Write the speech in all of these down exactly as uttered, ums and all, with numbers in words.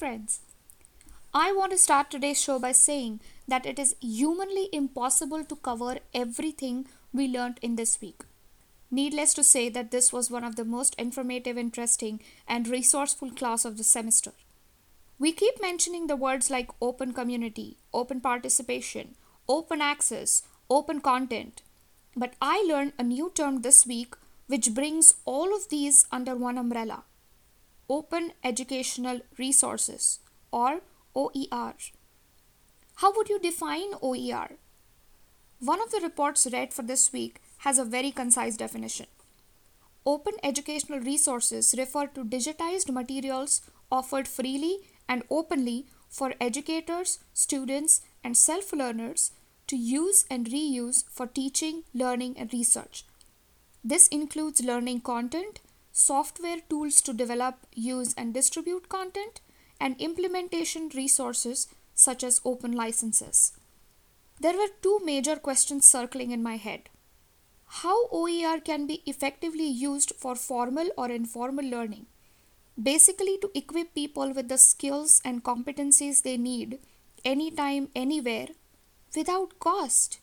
friends. I want to start today's show by saying that it is humanly impossible to cover everything we learned in this week. Needless to say that this was one of the most informative, interesting, and resourceful class of the semester. We keep mentioning the words like open community, open participation, open access, open content. But I learned a new term this week which brings all of these under one umbrella: Open Educational Resources, or O E R. How would you define O E R? One of the reports read for this week has a very concise definition. Open educational resources refer to digitized materials offered freely and openly for educators, students, and self-learners to use and reuse for teaching, learning, and research. This includes learning content, software tools to develop, use, and distribute content, and implementation resources such as open licenses. There were two major questions circling in my head. How O E R can be effectively used for formal or informal learning, basically to equip people with the skills and competencies they need anytime, anywhere, without cost.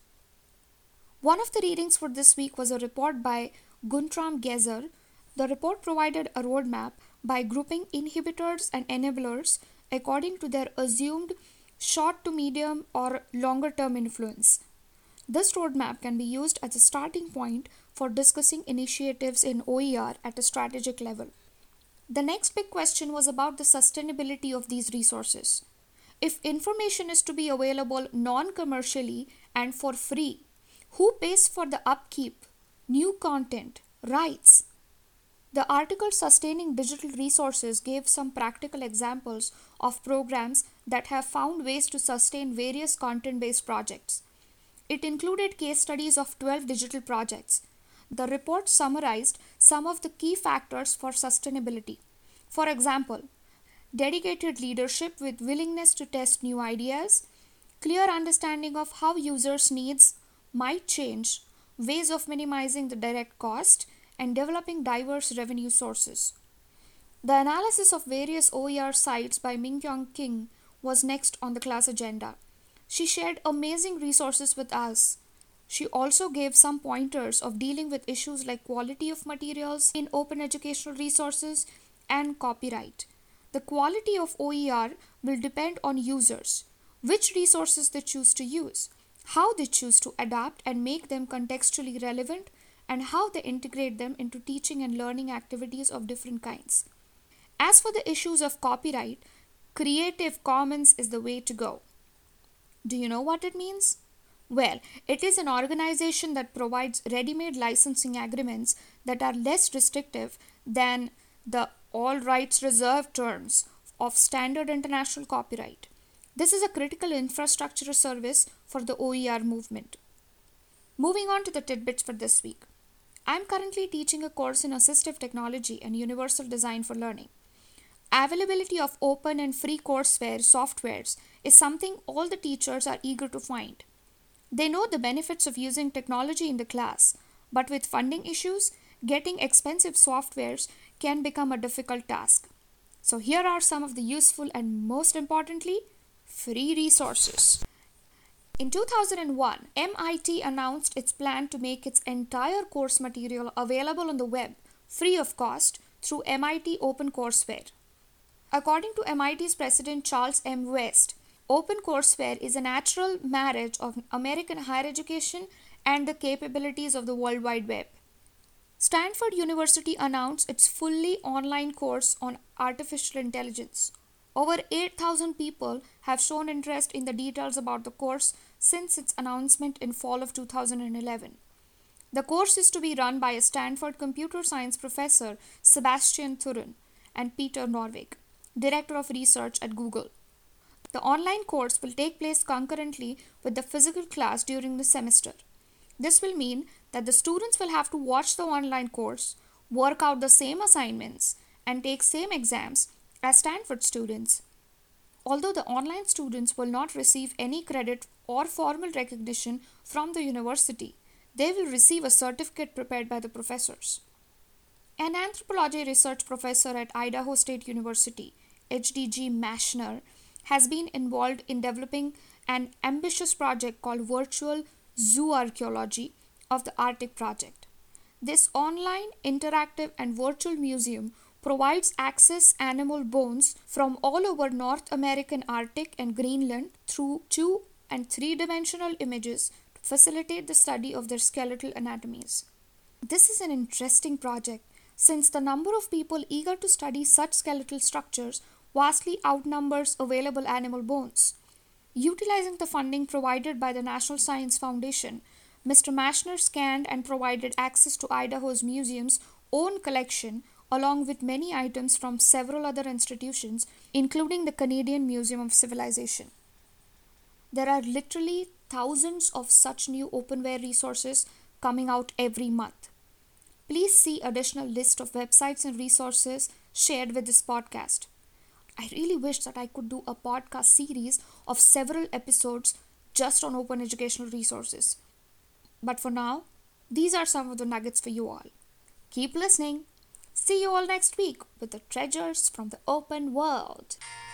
One of the readings for this week was a report by Guntram Gezer. The report provided a roadmap by grouping inhibitors and enablers according to their assumed short to medium or longer term influence. This roadmap can be used as a starting point for discussing initiatives in O E R at a strategic level. The next big question was about the sustainability of these resources. If information is to be available non-commercially and for free, who pays for the upkeep, new content, rights? The article Sustaining Digital Resources gave some practical examples of programs that have found ways to sustain various content-based projects. It included case studies of twelve digital projects. The report summarized some of the key factors for sustainability. For example, dedicated leadership with willingness to test new ideas, clear understanding of how users' needs might change, ways of minimizing the direct cost, and developing diverse revenue sources. The analysis of various O E R sites by Mingyong Kim was next on the class agenda. She shared amazing resources with us. She also gave some pointers of dealing with issues like quality of materials in open educational resources and copyright. The quality of O E R will depend on users, which resources they choose to use, how they choose to adapt and make them contextually relevant, and how they integrate them into teaching and learning activities of different kinds. As for the issues of copyright, Creative Commons is the way to go. Do you know what it means? Well, it is an organization that provides ready-made licensing agreements that are less restrictive than the all rights reserved terms of standard international copyright. This is a critical infrastructure service for the O E R movement. Moving on to the tidbits for this week. I am currently teaching a course in assistive technology and universal design for learning. Availability of open and free courseware softwares is something all the teachers are eager to find. They know the benefits of using technology in the class, but with funding issues, getting expensive softwares can become a difficult task. So here are some of the useful and, most importantly, free resources. In two thousand one, M I T announced its plan to make its entire course material available on the web, free of cost, through M I T OpenCourseware. According to M I T's president Charles M. West, OpenCourseware is a natural marriage of American higher education and the capabilities of the World Wide Web. Stanford University announced its fully online course on artificial intelligence. Over eight thousand people have shown interest in the details about the course since its announcement in fall of two thousand eleven. The course is to be run by a Stanford computer science professor, Sebastian Thrun, and Peter Norvig, director of research at Google. The online course will take place concurrently with the physical class during the semester. This will mean that the students will have to watch the online course, work out the same assignments, and take same exams as Stanford students. Although the online students will not receive any credit or formal recognition from the university, they will receive a certificate prepared by the professors. An anthropology research professor at Idaho State University, H D G Mashner, has been involved in developing an ambitious project called Virtual Zoo Archaeology of the Arctic Project. This online, interactive, and virtual museum provides access animal bones from all over North American Arctic and Greenland through two and three dimensional images to facilitate the study of their skeletal anatomies. This is an interesting project since the number of people eager to study such skeletal structures vastly outnumbers available animal bones. Utilizing the funding provided by the National Science Foundation, Mister Mashner scanned and provided access to Idaho's museum's own collection along with many items from several other institutions, including the Canadian Museum of Civilization. There are literally thousands of such new openware resources coming out every month. Please see additional list of websites and resources shared with this podcast. I really wish that I could do a podcast series of several episodes just on open educational resources. But for now, these are some of the nuggets for you all. Keep listening. See you all next week with the treasures from the open world.